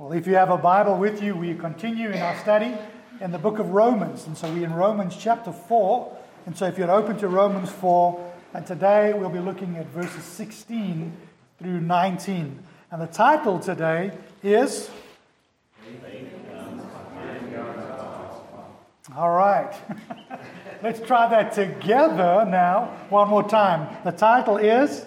Well, if you have a Bible with you, we continue in our study in the book of Romans. And so we're in Romans chapter 4. And so if you're open to Romans 4, and today we'll be looking at verses 16 through 19. And the title today is... All right. Let's try that together now. One more time. The title is...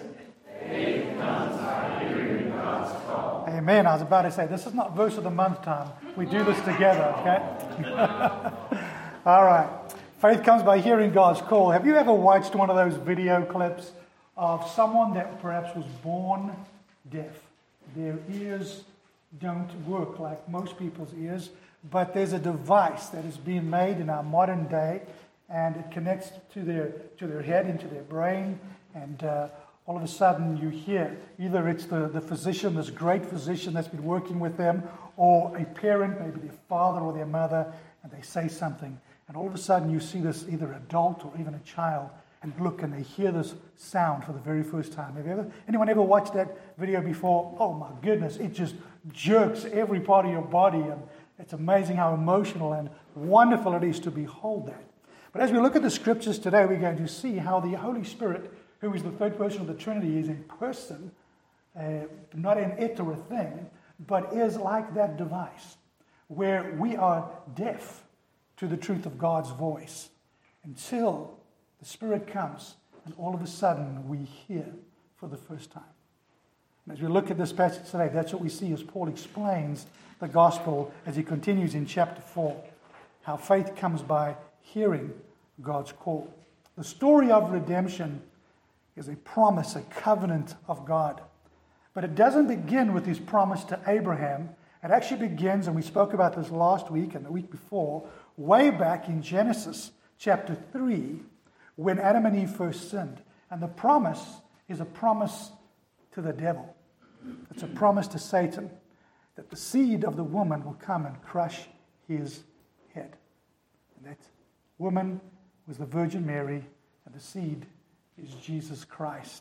Amen. I was about to say, this is not verse of the month time. We do this together, okay? All right. Faith comes by hearing God's call. Have you ever watched one of those video clips of someone that perhaps was born deaf? Their ears don't work like most people's ears, but there's a device that is being made in our modern day, and it connects to their head, into their brain, and all of a sudden you hear, either it's the physician, this great physician that's been working with them, or a parent, maybe their father or their mother, and they say something. And all of a sudden you see this either adult or even a child, and look, and they hear this sound for the very first time. Anyone ever watched that video before? Oh my goodness, it just jerks every part of your body, and it's amazing how emotional and wonderful it is to behold that. But as we look at the scriptures today, we're going to see how the Holy Spirit, who is the third person of the Trinity, is a person, not an it or a thing, but is like that device where we are deaf to the truth of God's voice until the Spirit comes and all of a sudden we hear for the first time. And as we look at this passage today, that's what we see as Paul explains the gospel as he continues in chapter 4, how faith comes by hearing God's call. The story of redemption is a promise, a covenant of God. But it doesn't begin with his promise to Abraham. It actually begins, and we spoke about this last week and the week before, way back in Genesis chapter 3, when Adam and Eve first sinned. And the promise is a promise to the devil. It's a promise to Satan that the seed of the woman will come and crush his head. And that woman was the Virgin Mary, and the seed is Jesus Christ.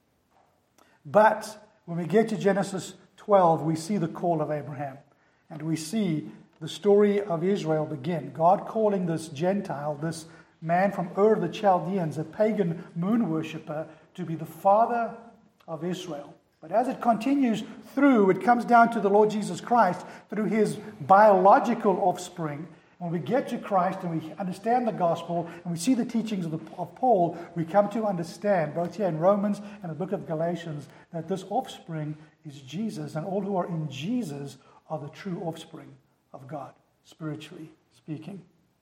But when we get to Genesis 12, we see the call of Abraham. And we see the story of Israel begin. God calling this Gentile, this man from Ur of the Chaldeans, a pagan moon worshipper, to be the father of Israel. But as it continues through, it comes down to the Lord Jesus Christ through his biological offspring. When we get to Christ and we understand the gospel and we see the teachings of Paul, we come to understand, both here in Romans and the book of Galatians, that this offspring is Jesus, and all who are in Jesus are the true offspring of God, spiritually speaking.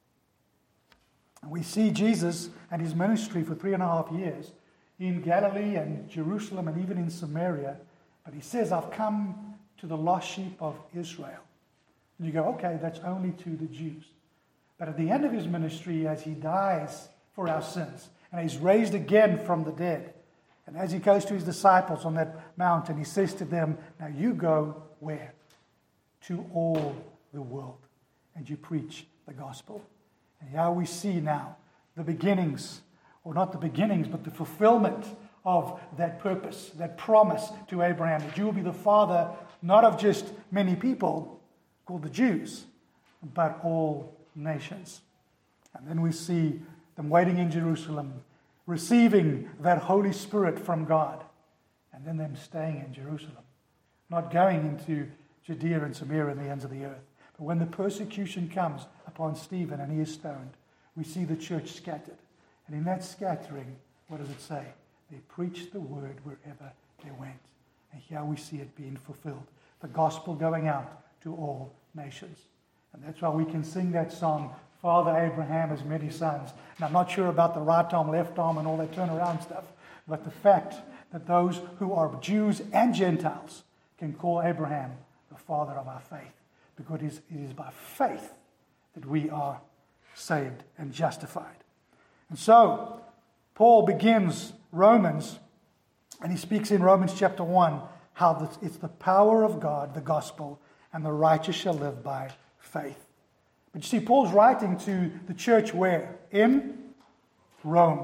And we see Jesus and his ministry for 3.5 years in Galilee and Jerusalem and even in Samaria. But he says, I've come to the lost sheep of Israel. And you go, okay, that's only to the Jews. But at the end of his ministry, as he dies for our sins, and he's raised again from the dead, and as he goes to his disciples on that mountain, he says to them, now you go where? To all the world, and you preach the gospel. And here we see now the beginnings, or not the beginnings, but the fulfillment of that purpose, that promise to Abraham, that you will be the father not of just many people, called the Jews, but all nations. And then we see them waiting in Jerusalem, receiving that Holy Spirit from God, and then them staying in Jerusalem, not going into Judea and Samaria and the ends of the earth. But when the persecution comes upon Stephen and he is stoned, we see the church scattered. And in that scattering, what does it say? They preached the word wherever they went. And here we see it being fulfilled. The gospel going out to all nations. And that's why we can sing that song, Father Abraham has many sons. And I'm not sure about the right arm, left arm, and all that turnaround stuff. But the fact that those who are Jews and Gentiles can call Abraham the father of our faith. Because it is by faith that we are saved and justified. And so, Paul begins Romans, and he speaks in Romans chapter 1, how it's the power of God, the gospel, and the righteous shall live by faith. But you see, Paul's writing to the church where? In Rome.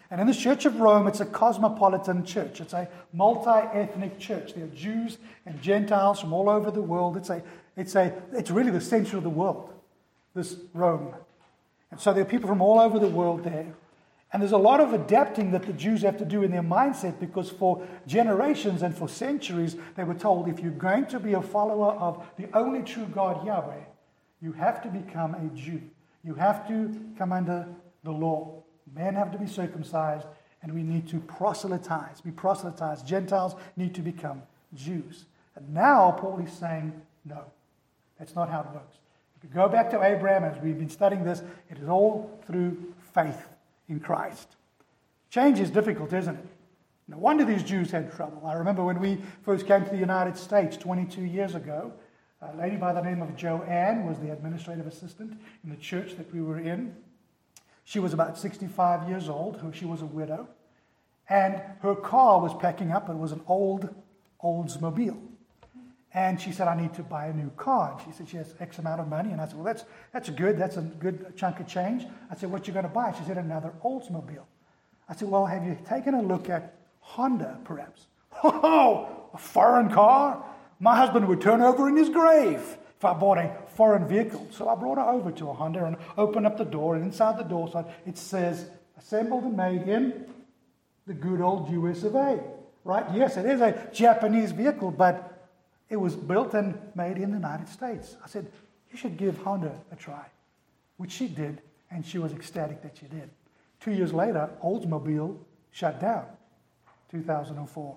And in the Church of Rome, it's a cosmopolitan church. It's a multi-ethnic church. There are Jews and Gentiles from all over the world. It's really the center of the world, this Rome. And so there are people from all over the world there. And there's a lot of adapting that the Jews have to do in their mindset, because for generations and for centuries, they were told, if you're going to be a follower of the only true God, Yahweh, you have to become a Jew. You have to come under the law. Men have to be circumcised, and we need to be proselytized. Gentiles need to become Jews. And now Paul is saying, no, that's not how it works. If you go back to Abraham, as we've been studying this, it is all through faith in Christ. Change is difficult, isn't it? No wonder these Jews had trouble. I remember when we first came to the United States 22 years ago, a lady by the name of Joanne was the administrative assistant in the church that we were in. She was about 65 years old. She was a widow. And her car was packing up. It was an old Oldsmobile. And she said, I need to buy a new car. And she said she has X amount of money. And I said, well, that's good. That's a good chunk of change. I said, what you going to buy? She said, another Oldsmobile. I said, well, have you taken a look at Honda, perhaps? Oh, a foreign car? My husband would turn over in his grave if I bought a foreign vehicle. So I brought her over to a Honda and opened up the door. And inside the door side, it says, assembled and made in the good old US of A. Right? Yes, it is a Japanese vehicle, but it was built and made in the United States. I said, you should give Honda a try, which she did, and she was ecstatic that she did. 2 years later, Oldsmobile shut down, 2004.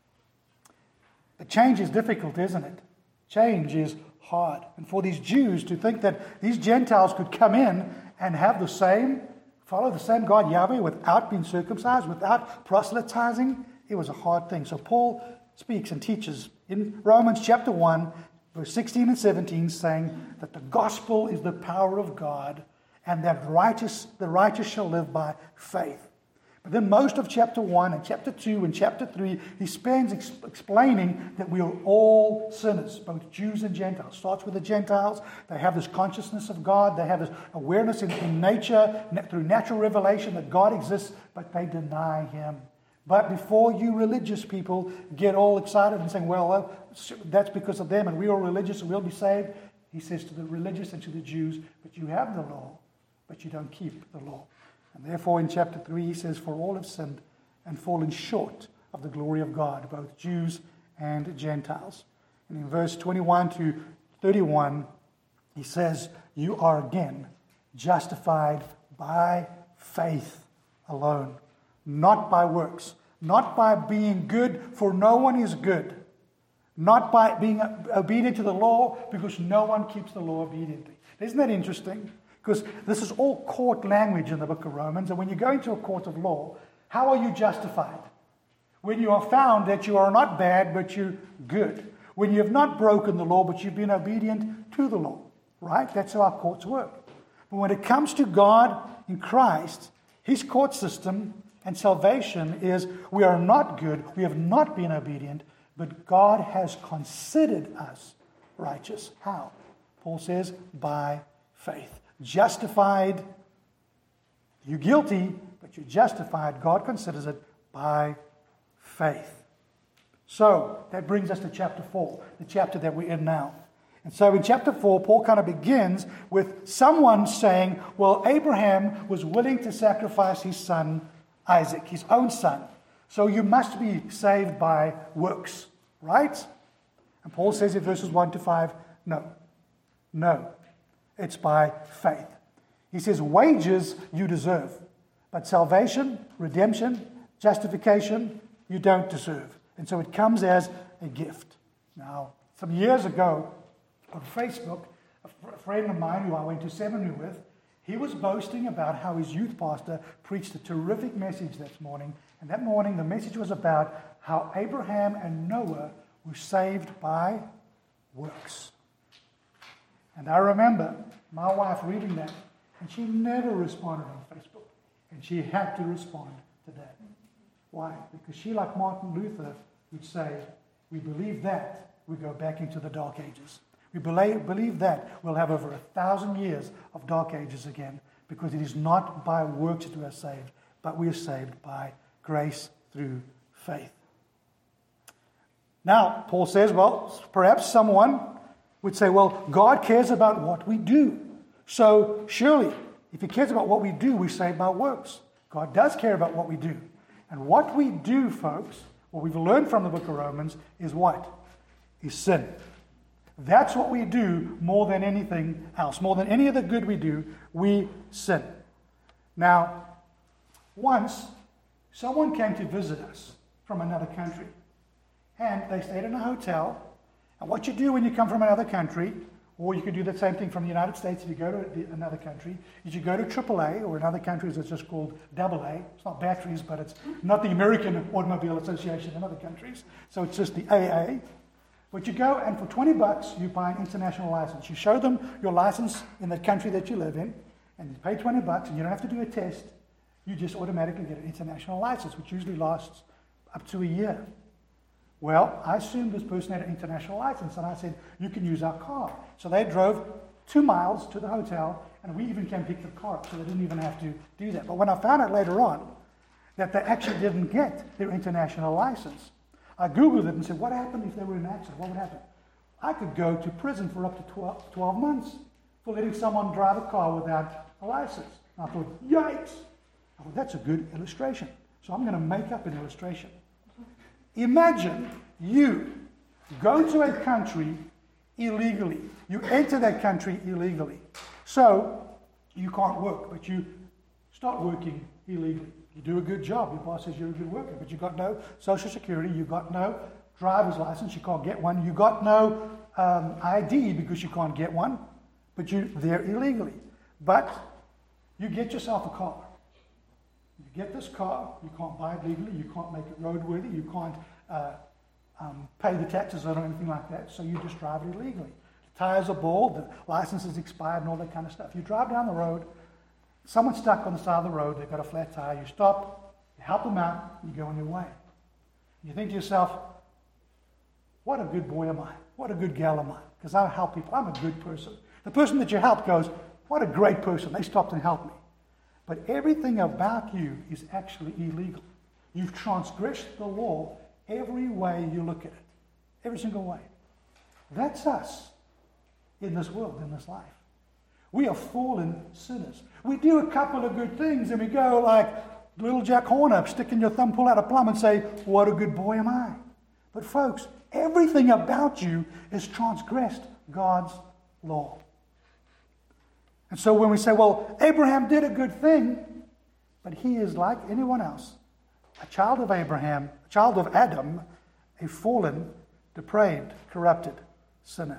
But change is difficult, isn't it? Change is hard. And for these Jews to think that these Gentiles could come in and follow the same God, Yahweh, without being circumcised, without proselytizing, it was a hard thing. So Paul speaks and teaches in Romans chapter 1, verse 16 and 17, saying that the gospel is the power of God, and that the righteous shall live by faith. But then most of chapter 1 and chapter 2 and chapter 3, he spends explaining that we are all sinners, both Jews and Gentiles. Starts with the Gentiles. They have this consciousness of God. They have this awareness in nature, through natural revelation, that God exists, but they deny him. But before you religious people get all excited and saying, well, that's because of them and we are religious and we'll be saved, he says to the religious and to the Jews, but you have the law, but you don't keep the law. And therefore in chapter 3 he says, for all have sinned and fallen short of the glory of God, both Jews and Gentiles. And in verse 21 to 31, he says, you are again justified by faith alone, not by works, not by being good, for no one is good, not by being obedient to the law, because no one keeps the law obediently. Isn't that interesting? Because this is all court language in the book of Romans, and when you go into a court of law, how are you justified? When you are found that you are not bad, but you're good. When you have not broken the law, but you've been obedient to the law. Right? That's how our courts work. But when it comes to God in Christ, his court system and salvation is we are not good, we have not been obedient, but God has considered us righteous. How? Paul says, by faith. Justified, you're guilty, but you're justified. God considers it by faith. So, that brings us to chapter 4, the chapter that we're in now. And so in chapter 4, Paul kind of begins with someone saying, well, Abraham was willing to sacrifice his son Isaac, his own son. So you must be saved by works, right? And Paul says in verses 1 to 5, no, it's by faith. He says, wages you deserve, but salvation, redemption, justification, you don't deserve. And so it comes as a gift. Now, some years ago on Facebook, a friend of mine who I went to seminary with, he was boasting about how his youth pastor preached a terrific message that morning. And that morning, the message was about how Abraham and Noah were saved by works. And I remember my wife reading that, and she never responded on Facebook. And she had to respond today. Why? Because she, like Martin Luther, would say, we believe that, we go back into the Dark Ages. We believe that we'll have over 1,000 years of Dark Ages again, because it is not by works that we are saved, but we are saved by grace through faith. Now, Paul says, well, perhaps someone would say, well, God cares about what we do. So surely, if he cares about what we do, we're saved by works. God does care about what we do. And what we do, folks, what we've learned from the book of Romans is what? Is sin. That's what we do more than anything else. More than any of the good we do, we sin. Now, once, someone came to visit us from another country. And they stayed in a hotel. And what you do when you come from another country, or you could do the same thing from the United States if you go to another country, is you go to AAA, or in other countries it's just called AA. It's not batteries, but it's not the American Automobile Association in other countries. So it's just the AA. But you go, and for $20, you buy an international license. You show them your license in the country that you live in, and you pay $20, and you don't have to do a test. You just automatically get an international license, which usually lasts up to a year. Well, I assumed this person had an international license, and I said, you can use our car. So they drove 2 miles to the hotel, and we even came pick the car up, so they didn't even have to do that. But when I found out later on that they actually didn't get their international license, I Googled it and said, what happened if they were in an accident? What would happen? I could go to prison for up to 12 months for letting someone drive a car without a license. And I thought, yikes! I thought, that's a good illustration. So I'm going to make up an illustration. Imagine you go to a country illegally. You enter that country illegally. So you can't work, but you start working illegally. You do a good job. Your boss says you're a good worker, but you got no Social Security. You got no driver's license. You can't get one. You got no ID because you can't get one, but you're there illegally. But you get yourself a car. You get this car, you can't buy it legally, you can't make it roadworthy, you can't pay the taxes on it or anything like that, so you just drive it illegally. The tires are bald, the license is expired and all that kind of stuff. You drive down the road, someone's stuck on the side of the road, they've got a flat tire, you stop, you help them out, you go on your way. You think to yourself, what a good boy am I? What a good gal am I? Because I help people, I'm a good person. The person that you help goes, what a great person, they stopped and helped me. But everything about you is actually illegal. You've transgressed the law every way you look at it. Every single way. That's us in this world, in this life. We are fallen sinners. We do a couple of good things and we go like little Jack Horner, sticking your thumb, pull out a plum and say, what a good boy am I. But folks, everything about you is transgressed God's law. And so when we say, well, Abraham did a good thing, but he is like anyone else, a child of Abraham, a child of Adam, a fallen, depraved, corrupted sinner.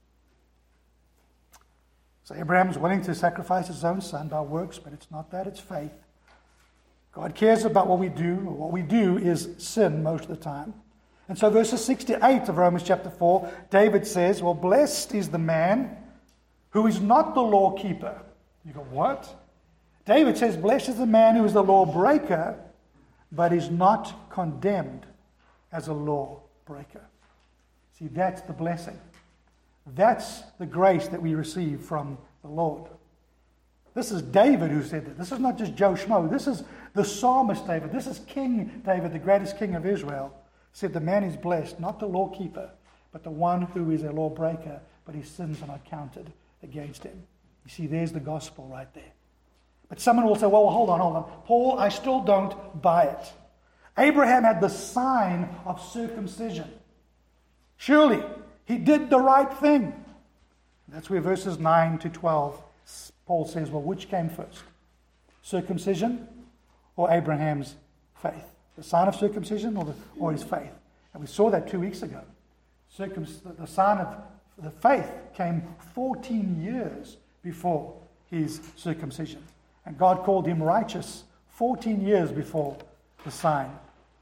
So Abraham is willing to sacrifice his own son by works, but it's not that, it's faith. God cares about what we do. What we do is sin most of the time. And so verses 6 to 8 of Romans chapter 4, David says, well, blessed is the man who is not the law keeper. You go, what? David says, blessed is the man who is the law breaker, but is not condemned as a law breaker. See, that's the blessing. That's the grace that we receive from the Lord. This is David who said that. This is not just Joe Schmo. This is the psalmist David. This is King David, the greatest king of Israel. Said the man is blessed, not the law keeper, but the one who is a law breaker, but his sins are not counted against him. You see, there's the gospel right there. But someone will say, well, hold on. Paul, I still don't buy it. Abraham had the sign of circumcision. Surely, he did the right thing. That's where verses 9 to 12, Paul says, well, which came first? Circumcision or Abraham's faith? The sign of circumcision or his faith? And we saw that 2 weeks ago. The sign of the faith came 14 years before his circumcision. And God called him righteous 14 years before the sign.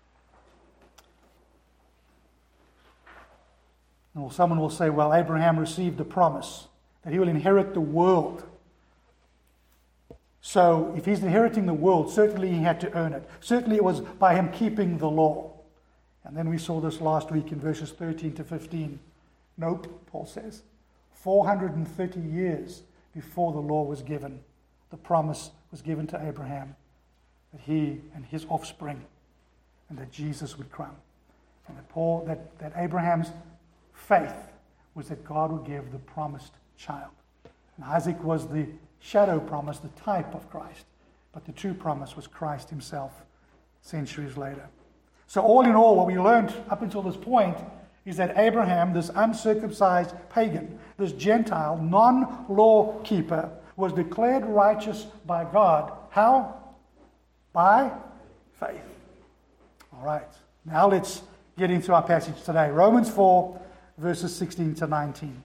Or someone will say, well, Abraham received the promise that he will inherit the world. So if he's inheriting the world, certainly he had to earn it. Certainly it was by him keeping the law. And then we saw this last week in verses 13 to 15. Nope, Paul says. 430 years before the law was given, the promise was given to Abraham. that he and his offspring, and that Jesus would come. And that Abraham's faith was that God would give the promised child. And Isaac was the shadow promise, the type of Christ. But the true promise was Christ himself centuries later. So all in all, what we learned up until this point is that Abraham, this uncircumcised pagan, this Gentile, non-law keeper, was declared righteous by God. How? By faith. All right. Now let's get into our passage today. Romans 4, verses 16 to 19.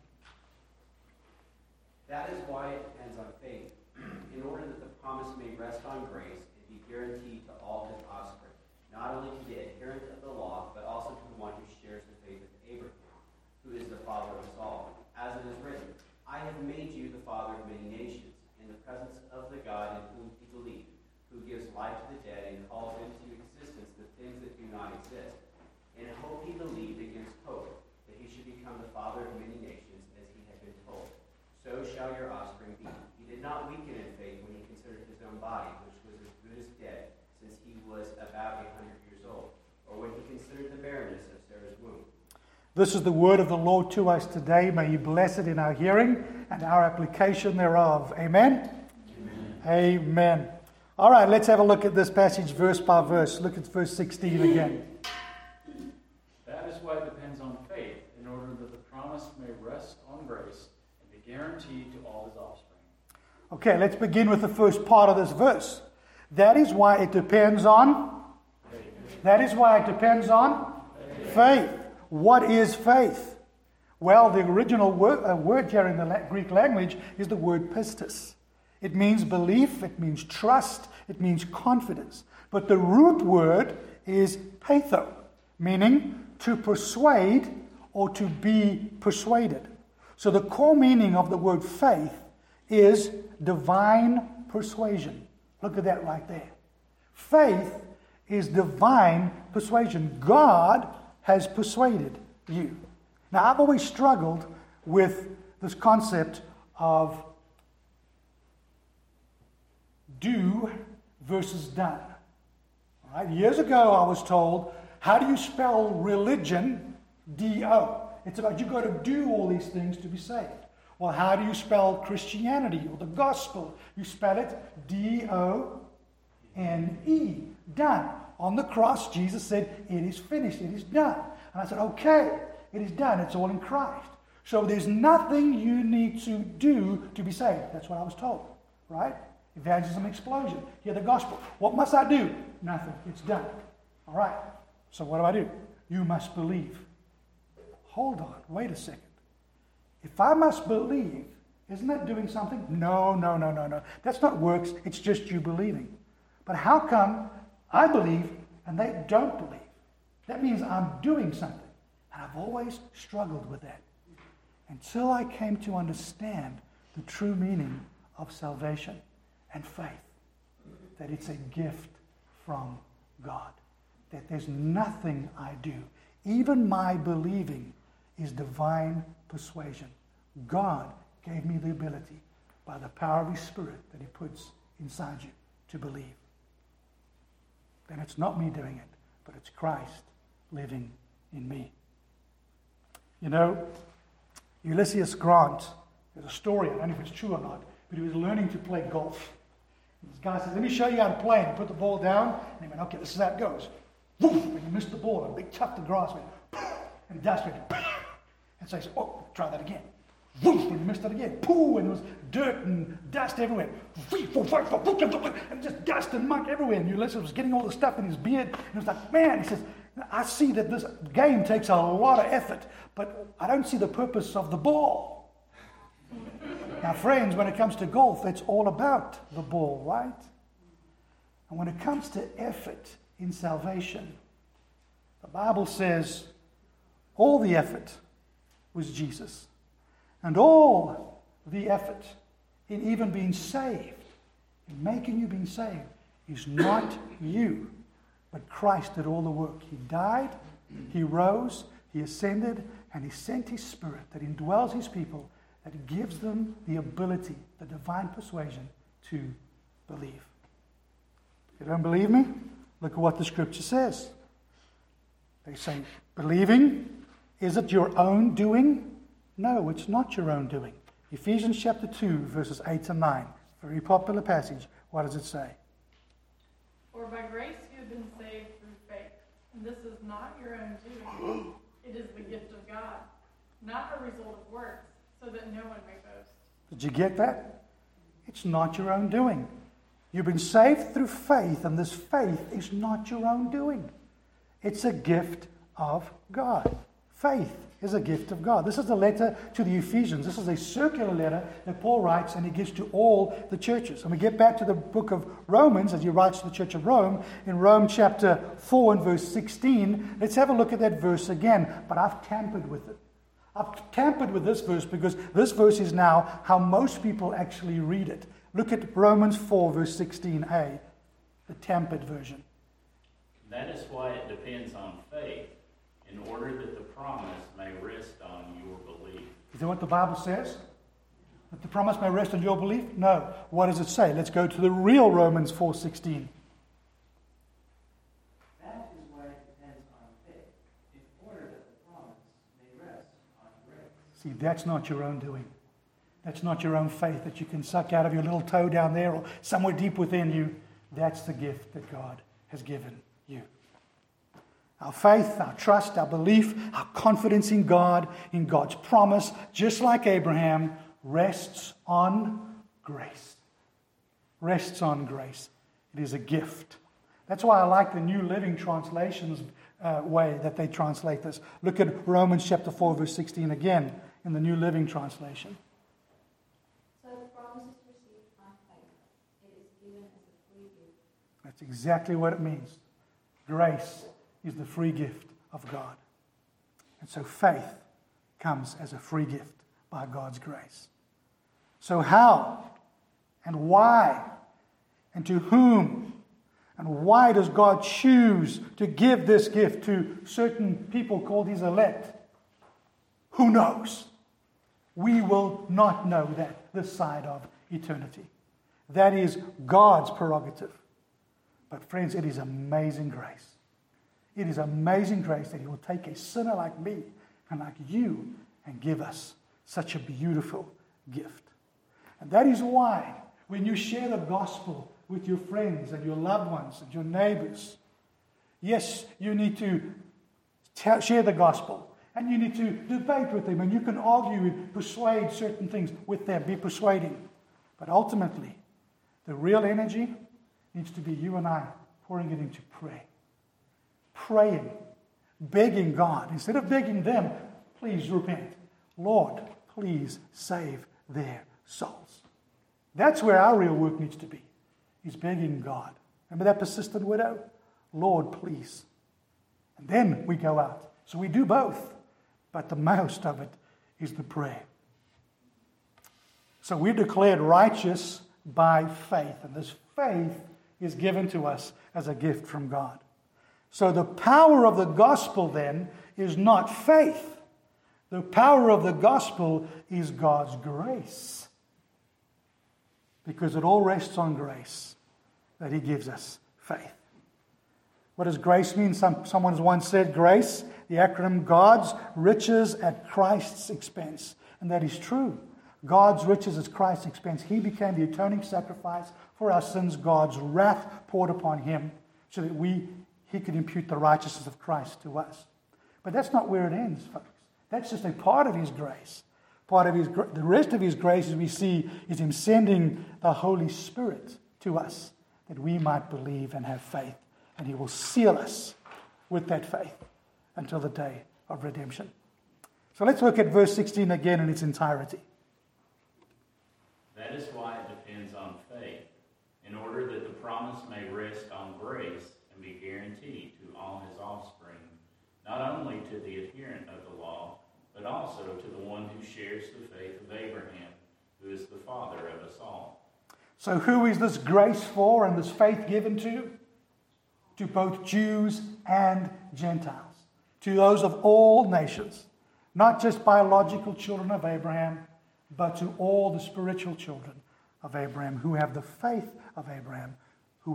That is why it depends on faith, in order that the promise may rest on grace and be guaranteed to all his offspring, not only to the adherent of the law, but also to the one who shares the faith of Abraham, who is the father of us all. As it is written, I have made you the father of many nations, in the presence of the God in whom he believed, who gives life to the dead and calls into existence the things that do not exist. In hope he believed against hope, that he should become the father of many nations, as he had been told. So shall your offspring be. He did not weaken in faith when he considered his own body, which was as good as dead, since he was about 100 years old, or when he considered the barrenness of Sarah's womb. This is the word of the Lord to us today. May he bless it in our hearing and our application thereof. Amen? Amen. Amen. All right, let's have a look at this passage verse by verse. Look at verse 16 again. That is why it depends on faith, in order that the promise may rest on grace and be guaranteed to all his offspring. Okay, let's begin with the first part of this verse. That is why it depends on faith. That is why it depends on faith. What is faith? Well, the original word here in the Greek language is the word pistis. It means belief, it means trust, it means confidence. But the root word is peitho, meaning to persuade or to be persuaded. So the core meaning of the word faith is divine persuasion. Look at that right there. Faith is divine persuasion. God has persuaded you. Now, I've always struggled with this concept of do versus done. All right? Years ago, I was told, how do you spell religion? D-O. It's about you got to do all these things to be saved. Well, how do you spell Christianity or the gospel? You spell it D-O-N-E. Done. On the cross, Jesus said, it is finished, it is done. And I said, okay, it is done, it's all in Christ. So there's nothing you need to do to be saved. That's what I was told, right? Evangelism explosion. Hear the gospel. What must I do? Nothing, it's done. All right, so what do? You must believe. Hold on, wait a second. If I must believe, isn't that doing something? No. That's not works, it's just you believing. But how come I believe and they don't believe? That means I'm doing something. And I've always struggled with that until I came to understand the true meaning of salvation and faith. That it's a gift from God. That there's nothing I do. Even my believing is divine persuasion. God gave me the ability by the power of His Spirit that He puts inside you to believe. Then it's not me doing it, but it's Christ living in me. You know, Ulysses Grant, there's a story, I don't know if it's true or not, but he was learning to play golf. And this guy says, let me show you how to play. And he put the ball down, and he went, okay, this is how it goes. Woof, and he missed the ball, and a big tuft of grass went, poof, and dust went, poof. And so he said, oh, try that again. Woof, and he missed it again. Pooh, and there was dirt and dust everywhere. And just dust and muck everywhere. And Ulysses was getting all the stuff in his beard. And he was like, man, he says, I see that this game takes a lot of effort, but I don't see the purpose of the ball. Now, friends, when it comes to golf, it's all about the ball, right? And when it comes to effort in salvation, the Bible says all the effort was Jesus. And all the effort in even being saved, in making you being saved, is not you, but Christ did all the work. He died, He rose, He ascended, and He sent His Spirit that indwells His people, that gives them the ability, the divine persuasion to believe. You don't believe me? Look at what the Scripture says. They say, believing, is it your own doing? No, it's not your own doing. Ephesians chapter 2, verses 8 and 9. Very popular passage. What does it say? For by grace you have been saved through faith. And this is not your own doing. It is the gift of God, not a result of works, so that no one may boast. Did you get that? It's not your own doing. You've been saved through faith, and this faith is not your own doing. It's a gift of God. Faith is a gift of God. This is the letter to the Ephesians. This is a circular letter that Paul writes, and he gives to all the churches. And we get back to the book of Romans, as he writes to the church of Rome, in Rome chapter 4 and verse 16. Let's have a look at that verse again, but I've tampered with it. I've tampered with this verse because this verse is now how most people actually read it. Look at Romans 4, verse 16a, the tampered version. That is why it depends on faith, in order that the promise may rest on your belief. Is that what the Bible says? That the promise may rest on your belief? No. What does it say? Let's go to the real Romans 4:16. That is why it depends on faith, in order that the promise may rest on grace. See, that's not your own doing. That's not your own faith that you can suck out of your little toe down there or somewhere deep within you. That's the gift that God has given you. Our faith, our trust, our belief, our confidence in God, in God's promise, just like Abraham, rests on grace. Rests on grace. It is a gift. That's why I like the New Living Translations way that they translate this. Look at Romans chapter 4, verse 16 again in the New Living Translation. So the promise is received by faith. It is given as a free gift. That's exactly what it means. Grace is the free gift of God. And so faith comes as a free gift by God's grace. So how and why and to whom and why does God choose to give this gift to certain people called his elect? Who knows? We will not know that this side of eternity. That is God's prerogative. But friends, it is amazing grace. It is amazing grace that he will take a sinner like me and like you and give us such a beautiful gift. And that is why when you share the gospel with your friends and your loved ones and your neighbors, yes, you need to share the gospel and you need to debate with them and you can argue and persuade certain things with them, be persuading. But ultimately, the real energy needs to be you and I pouring it into prayer. Praying, begging God. Instead of begging them, please repent. Lord, please save their souls. That's where our real work needs to be, is begging God. Remember that persistent widow? Lord, please. And then we go out. So we do both, but the most of it is the prayer. So we're declared righteous by faith, and this faith is given to us as a gift from God. So the power of the gospel then is not faith. The power of the gospel is God's grace. Because it all rests on grace that he gives us faith. What does grace mean? Someone has once said grace, the acronym God's riches at Christ's expense. And that is true. God's riches at Christ's expense. He became the atoning sacrifice for our sins. God's wrath poured upon him so that he could impute the righteousness of Christ to us. But that's not where it ends, folks. That's just a part of his grace. The rest of his grace, as we see, is him sending the Holy Spirit to us that we might believe and have faith. And he will seal us with that faith until the day of redemption. So let's look at verse 16 again in its entirety. That is why it depends on faith, in order that the promise may rest on grace and be guaranteed to all his offspring, not only to the adherent of the law, but also to the one who shares the faith of Abraham, who is the father of us all. So who is this grace for and this faith given to? To both Jews and Gentiles, to those of all nations, not just biological children of Abraham, but to all the spiritual children of Abraham who have the faith of Abraham, who is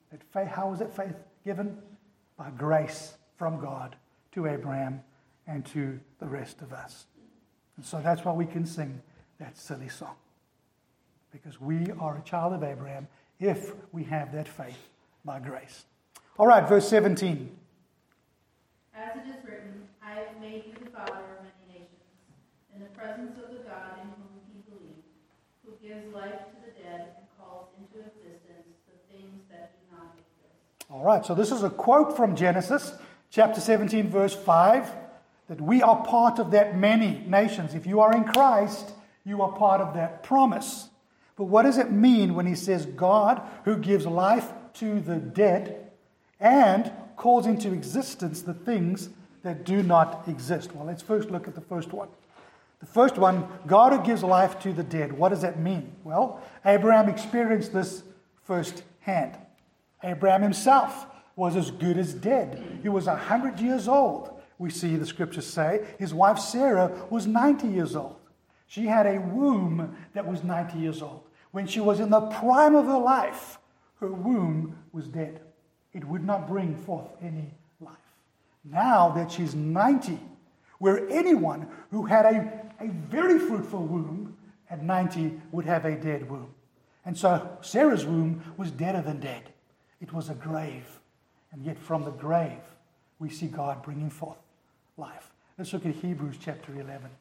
How was that faith given? By grace from God to Abraham and to the rest of us. And so that's why we can sing that silly song. Because we are a child of Abraham if we have that faith by grace. All right, verse 17. As it is written, I have made you the father of many nations, in the presence of the God in whom he believed, who gives life to the dead and calls into existence the things that do not exist. All right, so this is a quote from Genesis, chapter 17, verse 5, that we are part of that many nations. If you are in Christ, you are part of that promise. But what does it mean when he says God who gives life to the dead and calls into existence the things that do not exist? Well, let's first look at the first one. The first one, God who gives life to the dead. What does that mean? Well, Abraham experienced this firsthand. Abraham himself was as good as dead. He was 100 years old, we see the scriptures say. His wife Sarah was 90 years old. She had a womb that was 90 years old. When she was in the prime of her life, her womb was dead. It would not bring forth any life. Now that she's 90, where anyone who had a very fruitful womb at 90 would have a dead womb. And so Sarah's womb was deader than dead. It was a grave. And yet from the grave, we see God bringing forth life. Let's look at Hebrews chapter 11.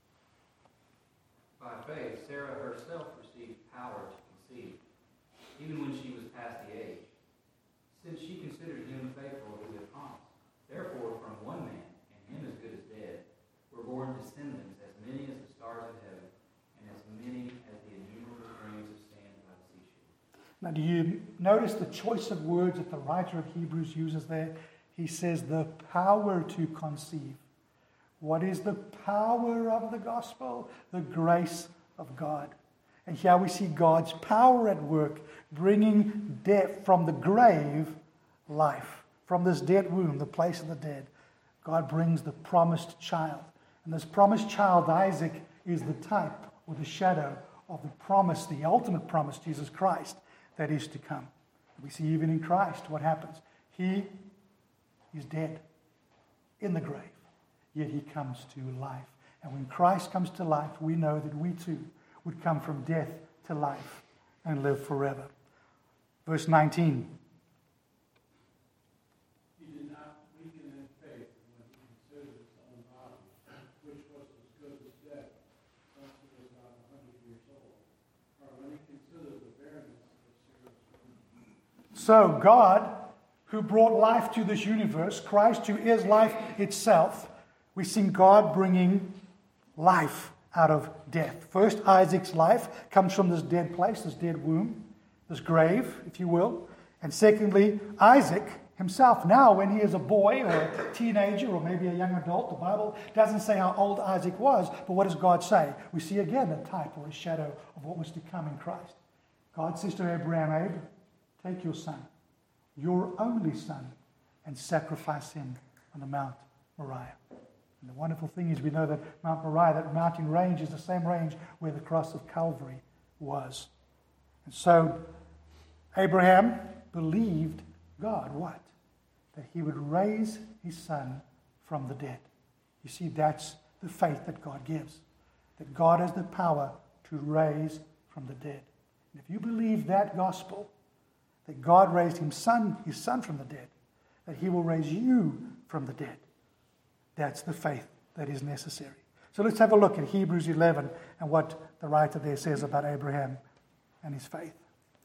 By faith, Sarah herself received power to conceive, even when she was past the age, since she considered him faithful who had promised. Therefore, from one man, and him as good as dead, were born descendants as many as the stars of heaven, and as many as the innumerable grains of sand by the seashore. Now, do you notice the choice of words that the writer of Hebrews uses there? He says the power to conceive. What is the power of the gospel? The grace of God. And here we see God's power at work, bringing death from the grave, life. From this dead womb, the place of the dead, God brings the promised child. And this promised child, Isaac, is the type or the shadow of the promise, the ultimate promise, Jesus Christ, that is to come. We see even in Christ what happens. He is dead in the grave, yet he comes to life. And when Christ comes to life, we know that we too would come from death to life and live forever. Verse 19. He did not weaken in faith when he considered his own body, which was as good as dead, once he was about 100 years old, or when he considered the barrenness of Sarah's womb. So God, who brought life to this universe, Christ, who is life itself, we see God bringing life out of death. First, Isaac's life comes from this dead place, this dead womb, this grave, if you will. And secondly, Isaac himself, now when he is a boy or a teenager or maybe a young adult, the Bible doesn't say how old Isaac was, but what does God say? We see again a type or a shadow of what was to come in Christ. God says to Abraham, Abe, take your son, your only son, and sacrifice him on the Mount Moriah. And the wonderful thing is we know that Mount Moriah, that mountain range, is the same range where the cross of Calvary was. And so Abraham believed God, what? That he would raise his son from the dead. You see, that's the faith that God gives. That God has the power to raise from the dead. And if you believe that gospel, that God raised his son from the dead, that he will raise you from the dead, that's the faith that is necessary. So let's have a look at Hebrews 11 and what the writer there says about Abraham and his faith.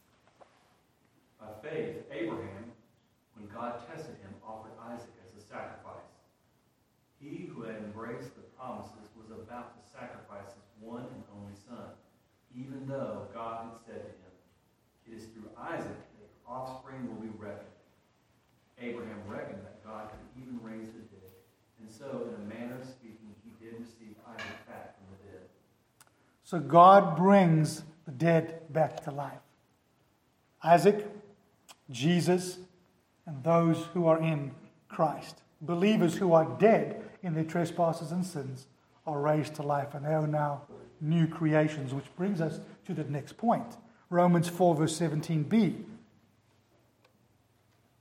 By faith, Abraham, when God tested him, offered Isaac as a sacrifice. He who had embraced the promises was about to sacrifice his one and only son, even though God had said to him, "It is through Isaac that your offspring will be reckoned." Abraham reckoned that God could even raise the dead, and so, in a manner of speaking, he did receive Isaac back from the dead. So God brings the dead back to life. Isaac, Jesus, and those who are in Christ. Believers who are dead in their trespasses and sins are raised to life, and they are now new creations, which brings us to the next point. Romans 4 verse 17b.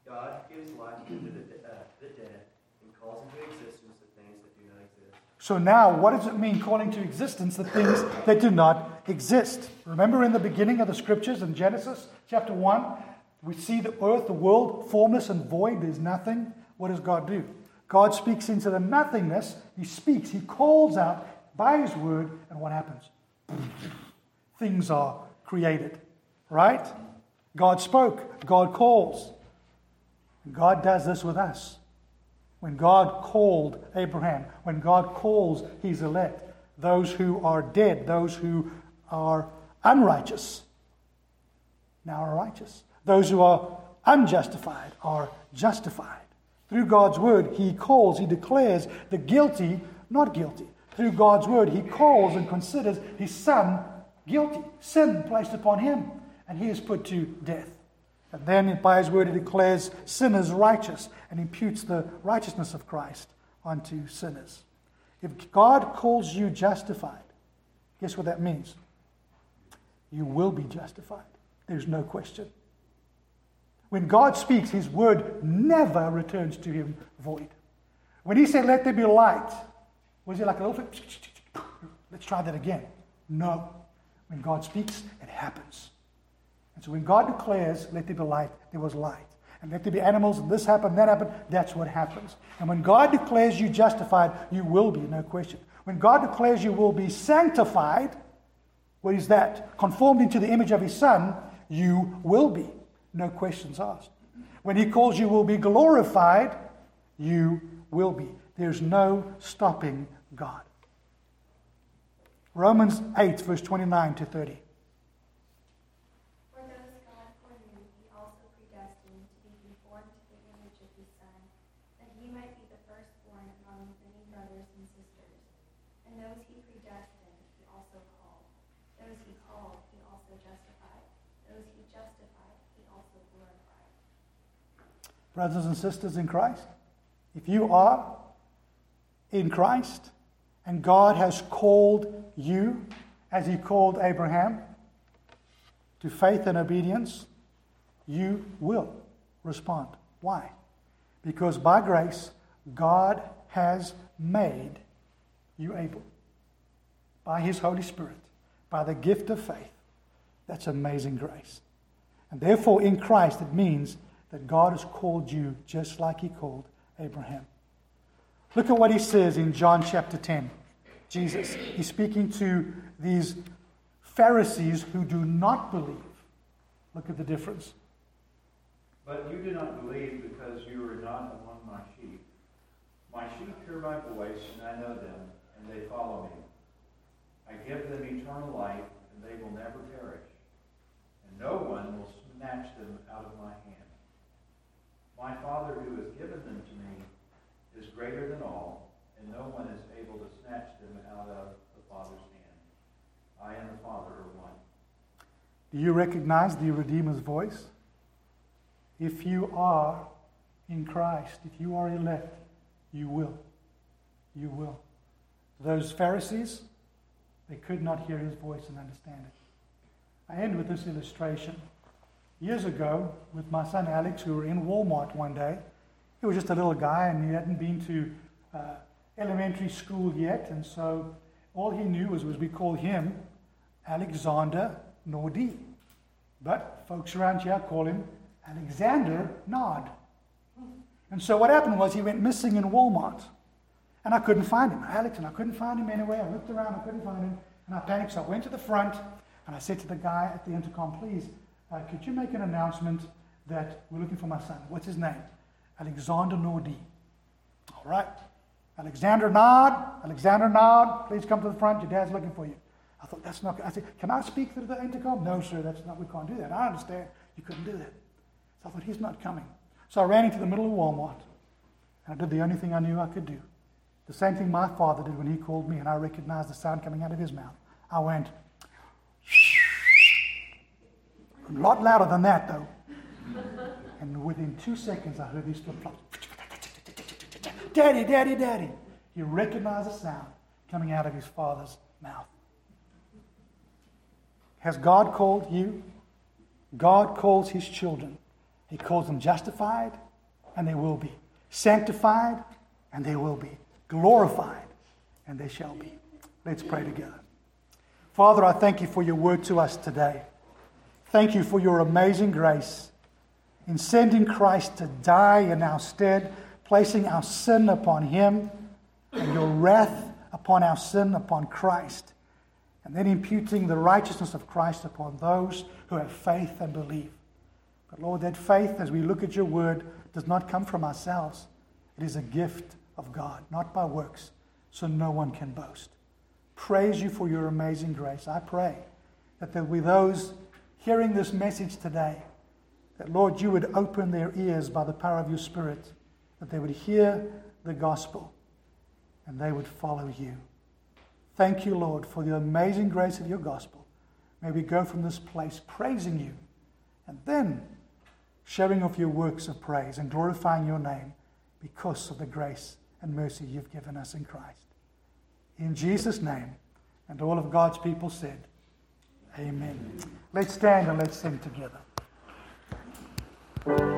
God gives life to the dead and calls into existence the things that do not exist. So now, what does it mean, calling to existence the things that do not exist? Remember in the beginning of the scriptures in Genesis chapter 1, we see the earth, the world, formless and void. There's nothing. What does God do? God speaks into the nothingness. He speaks. He calls out by His word, and what happens? Things are created. Right? God spoke. God calls. And God does this with us. When God called Abraham, when God calls His elect, those who are dead, those who are unrighteous, now are righteous. Those who are unjustified are justified. Through God's word, He calls, He declares the guilty not guilty. Through God's word, He calls and considers His Son guilty. Sin placed upon Him, and He is put to death. And then by His word He declares sinners righteous and imputes the righteousness of Christ onto sinners. If God calls you justified, guess what that means? You will be justified. There's no question. When God speaks, His word never returns to Him void. When He said, "Let there be light," was it like a little bit? Let's try that again. No. When God speaks, it happens. And so when God declares, "Let there be light," there was light. And let there be animals, and this happened, that happened, that's what happens. And when God declares you justified, you will be, no question. When God declares you will be sanctified, what is that? Conformed into the image of His Son, you will be. No questions asked. When He calls you will be glorified, you will be. There's no stopping God. Romans 8, verse 29 to 30. For those God foreknew, He also predestined to be conformed to the image of His Son, that He might be the firstborn among many brothers and sisters. And those He predestined, He also called. Those He called, He also justified. Those He justified, He also glorified. Brothers and sisters in Christ, if you are in Christ and God has called you as He called Abraham to faith and obedience, you will respond. Why? Because by grace, God has made you able. By His Holy Spirit, by the gift of faith. That's amazing grace. And therefore, in Christ, it means that God has called you just like He called Abraham. Look at what He says in John chapter 10. Jesus, He's speaking to these Pharisees who do not believe. Look at the difference. But you do not believe because you are not among my sheep. My sheep hear my voice, and I know them, and they follow me. I give them eternal life, and they will never perish, and no one will snatch them out of my hand. My Father who has given them to me is greater than all, and no one is able to snatch them out of the Father's hand. I and the Father are one. Do you recognize the Redeemer's voice? If you are in Christ, if you are elect, you will. You will. Those Pharisees, they could not hear His voice and understand it. I end with this illustration. Years ago, with my son Alex, we were in Walmart one day. He was just a little guy and he hadn't been to elementary school yet, and so all he knew was we called him Alexander Nordy. But folks around here call him Alexander Nod. And so what happened was he went missing in Walmart. And I couldn't find him. Alex, and I couldn't find him anywhere. I looked around, I couldn't find him. And I panicked, so I went to the front and I said to the guy at the intercom, "Please, could you make an announcement that we're looking for my son?" "What's his name?" "Alexander Nordy." "All right. Alexander Nod, please come to the front. Your dad's looking for you." I thought, that's not good. I said, "Can I speak through the intercom?" "No, sir, we can't do that." "I understand. You couldn't do that." So I thought, he's not coming. So I ran into the middle of Walmart, and I did the only thing I knew I could do. The same thing my father did when he called me, and I recognized the sound coming out of his mouth. I went, a lot louder than that, though. And within 2 seconds, I heard these flip-flops. "Daddy, Daddy, Daddy." He recognized the sound coming out of his father's mouth. Has God called you? God calls His children. He calls them justified, and they will be. Sanctified, and they will be. Glorified, and they shall be. Let's pray together. Father, I thank you for your word to us today. Thank you for your amazing grace in sending Christ to die in our stead, placing our sin upon him, and your wrath upon our sin upon Christ, and then imputing the righteousness of Christ upon those who have faith and believe. But Lord, that faith, as we look at your word, does not come from ourselves. It is a gift of God, not by works, so no one can boast. Praise you for your amazing grace. I pray that there will be those hearing this message today, that, Lord, you would open their ears by the power of your Spirit, that they would hear the gospel and they would follow you. Thank you, Lord, for the amazing grace of your gospel. May we go from this place praising you and then sharing of your works of praise and glorifying your name because of the grace and mercy you've given us in Christ. In Jesus' name, and all of God's people said, amen. Let's stand and let's sing together.